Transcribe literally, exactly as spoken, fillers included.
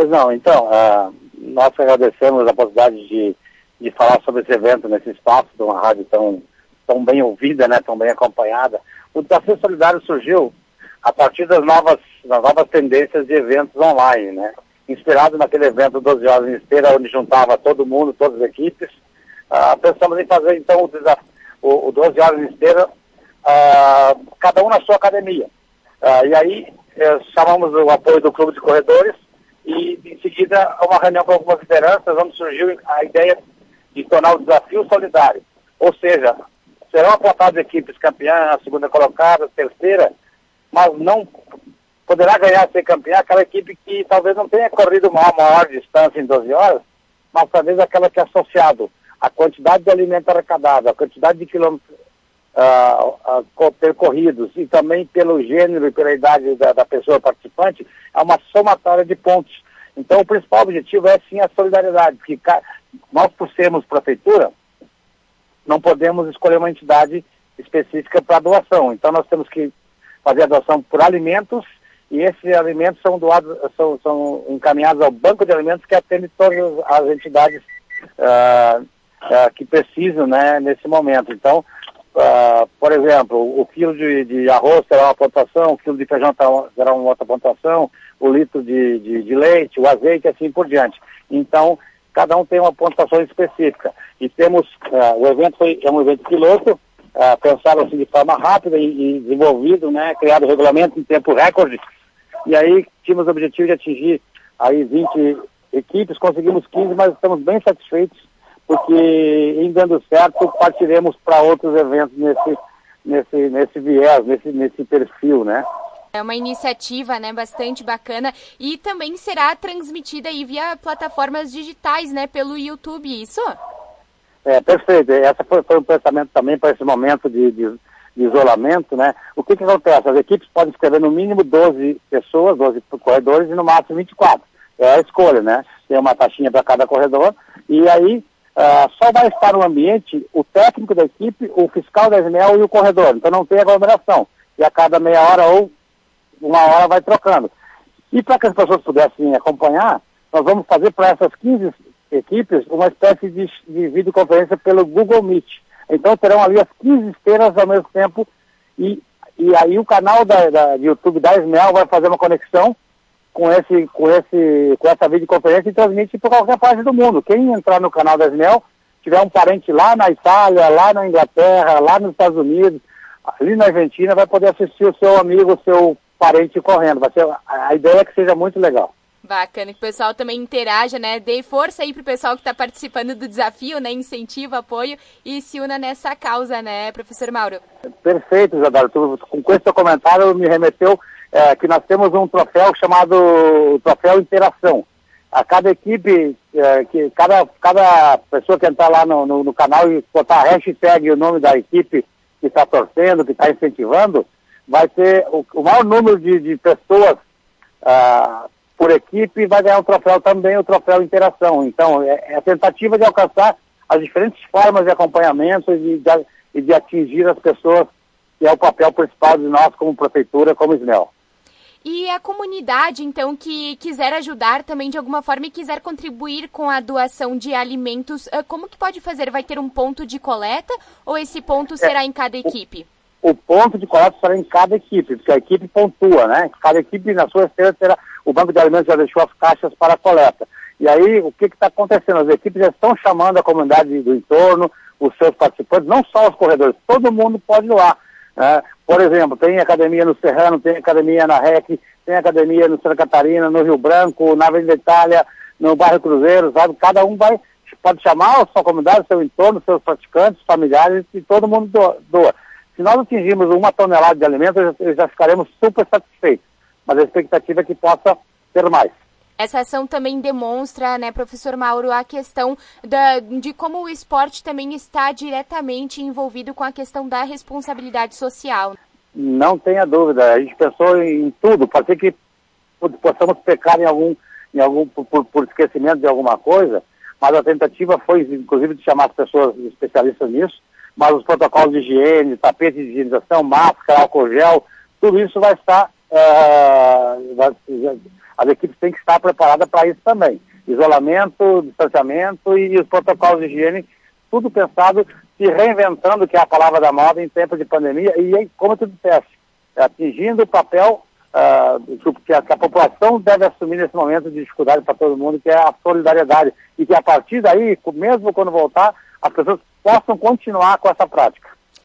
Pois não, então, uh, nós agradecemos a possibilidade de, de falar sobre esse evento nesse espaço, de uma rádio tão, tão bem ouvida, né, tão bem acompanhada. O Desafio Solidário surgiu a partir das novas, das novas tendências de eventos online, né? Inspirado naquele evento doze horas em esteira, onde juntava todo mundo, todas as equipes, uh, pensamos em fazer, então, o, desafio, o, o doze horas em esteira, uh, cada um na sua academia. Uh, e aí, eh, chamamos o apoio do Clube de Corredores, e em seguida uma reunião com algumas lideranças, onde surgiu a ideia de tornar o desafio solidário. Ou seja, serão apontadas equipes campeãs, a segunda colocada, a terceira, mas não poderá ganhar, ser campeã, aquela equipe que talvez não tenha corrido uma maior distância em doze horas, mas talvez aquela que é associado à quantidade de alimento arrecadado, à quantidade de quilômetros uh, uh, percorridos e também pelo gênero e pela idade da, da pessoa participante, é uma somatória de pontos. Então o principal objetivo é sim a solidariedade, porque nós, por sermos prefeitura, não podemos escolher uma entidade específica para doação. Então nós temos que fazer a doação por alimentos, e esses alimentos são doados, são, são encaminhados ao banco de alimentos que atende todas as entidades uh, uh, que precisam, né, nesse momento. Então, uh, por exemplo, o quilo de, de arroz terá uma pontuação, o quilo de feijão terá uma outra pontuação, o litro de, de, de leite, o azeite, assim por diante. Então, cada um tem uma pontuação específica. E temos, uh, o evento foi, é um evento piloto, uh, pensado assim de forma rápida e, e desenvolvido, né, criado o regulamento em tempo recorde. E aí tínhamos o objetivo de atingir aí vinte equipes, conseguimos quinze, mas estamos bem satisfeitos, porque em dando certo, partiremos para outros eventos nesse, nesse, nesse viés, nesse, nesse perfil, né? É uma iniciativa, né, bastante bacana, e também será transmitida aí via plataformas digitais, né, pelo YouTube, isso? É, perfeito. Essa foi, foi um pensamento também para esse momento de, de, de isolamento, né? O que que acontece? As equipes podem escrever no mínimo doze pessoas, doze corredores, e no máximo vinte e quatro. É a escolha, né? Tem uma taxinha para cada corredor, e aí uh, só vai estar no ambiente o técnico da equipe, o fiscal da Esmel e o corredor. Então não tem aglomeração. E a cada meia hora ou uma hora vai trocando. E para que as pessoas pudessem acompanhar, nós vamos fazer para essas quinze equipes uma espécie de, de videoconferência pelo Google Meet. Então terão ali as quinze esteiras ao mesmo tempo, e, e aí o canal da, da, de YouTube da Esmel vai fazer uma conexão com, esse, com, esse, com essa videoconferência e transmite para qualquer parte do mundo. Quem entrar no canal da Esmel, tiver um parente lá na Itália, lá na Inglaterra, lá nos Estados Unidos, ali na Argentina, vai poder assistir o seu amigo, o seu parente correndo. Vai ser, a ideia é que seja muito legal. Bacana, que o pessoal também interaja, né? Dê força aí pro pessoal que está participando do desafio, né? Incentiva, apoio e se una nessa causa, né, professor Mauro? Perfeito, Isadora. Com esse seu comentário me remeteu é, que nós temos um troféu chamado Troféu Interação. A cada equipe, é, que, cada, cada pessoa que entrar lá no, no, no canal e botar a hashtag e o nome da equipe que está torcendo, que está incentivando, vai ter o, o maior número de, de pessoas ah, por equipe, vai ganhar o troféu também, o troféu Interação. Então, é, é a tentativa de alcançar as diferentes formas de acompanhamento e de, de, de atingir as pessoas, que é o papel principal de nós como prefeitura, como Esmel. E a comunidade, então, que quiser ajudar também de alguma forma e quiser contribuir com a doação de alimentos, como que pode fazer? Vai ter um ponto de coleta ou esse ponto será é, em cada equipe? O, o ponto de coleta será em cada equipe, porque a equipe pontua, né? Cada equipe, na sua esteira, terá, o Banco de Alimentos já deixou as caixas para a coleta. E aí, o que está acontecendo? As equipes já estão chamando a comunidade do entorno, os seus participantes, não só os corredores, todo mundo pode doar. Né? Por exemplo, tem academia no Serrano, tem academia na R E C, tem academia no Santa Catarina, no Rio Branco, na Avenida Itália, no bairro Cruzeiro, sabe? Cada um vai, pode chamar a sua comunidade, o seu entorno, seus praticantes, familiares, e todo mundo doa. Se nós atingirmos uma tonelada de alimentos, já, já ficaremos super satisfeitos. Mas a expectativa é que possa ter mais. Essa ação também demonstra, né, professor Mauro, a questão da, de como o esporte também está diretamente envolvido com a questão da responsabilidade social. Não tenha dúvida, a gente pensou em tudo, pode ser que possamos pecar em algum, em algum por, por esquecimento de alguma coisa, mas a tentativa foi, inclusive, de chamar as pessoas especialistas nisso, mas os protocolos de higiene, tapete de higienização, máscara, álcool gel, tudo isso vai estar, uh, vai, as equipes têm que estar preparadas para isso também. Isolamento, distanciamento e, e os protocolos de higiene, tudo pensado, se reinventando, que é a palavra da moda em tempo de pandemia, e como tu disseste, atingindo o papel uh, que, a, que a população deve assumir nesse momento de dificuldade para todo mundo, que é a solidariedade, e que a partir daí, mesmo quando voltar, as pessoas possam continuar com essa prática.